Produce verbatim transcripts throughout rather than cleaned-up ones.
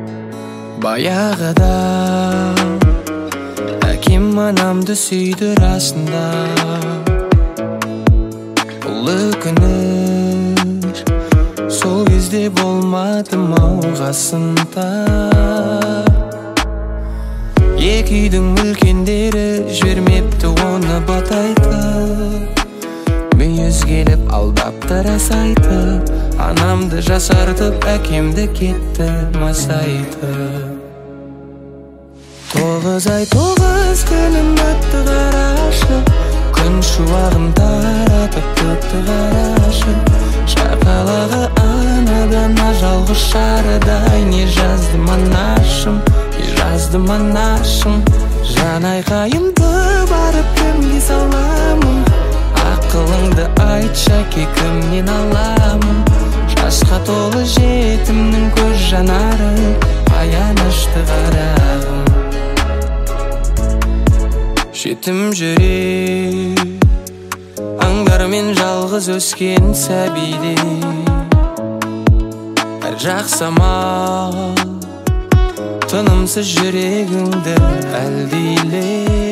Баяғыда әкем анамды сүйді расында. Бұл өкініш сол кезде болмады мау қасында. Екі үйдің үлкендері жібермепті оны батайтып. Мүйіз келіп алдапты рас айтып. Анамды жасартып әкемді кетті масайтып. Тоғыз ай тоғыз күнім өтті қарашы. Күн шуағын таратып өтті қарашы. Шақалағы анадан жалғыз шарыдай. Не жаздым анашым, не жаздым анашым. Жан айқайымды барып кімге саламын? Ақылыңды айтшы әке, кімнен аламын? Жасқа толы жетімнің көз жанары, аянышты қарағым. Жетім жүрек аңдармен жалғыз өскен сәбиде. Әр жақсама тынымсыз жүрегіңді әлдейле.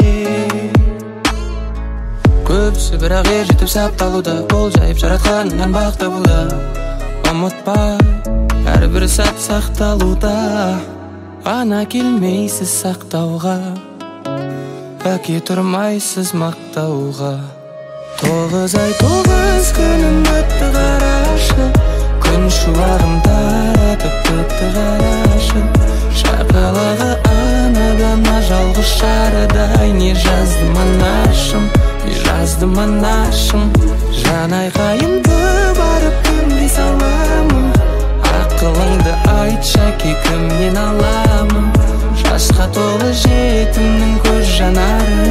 Көпсі бірақ ер жетіп сапталуда. Бол жайып жаратқанынан бақ табуда. Ұмытпа, әрбір сәт сақталуда. Ана келмейсіз сақтауға, әке тұрмайсыз мақтауға. Тоғыз ай тоғыз күнім өтті қарашы. Күн шуағын таратып өтті қарашы. Шақалағы анадан жалғыз шарыдай. Не жаздым анашым, не жаздым анашым. Жан айқайымды барып кімге саламын? Ақылыңды айтшы әке, кімнен аламын? Жасқа толы жетімнің көз жанары,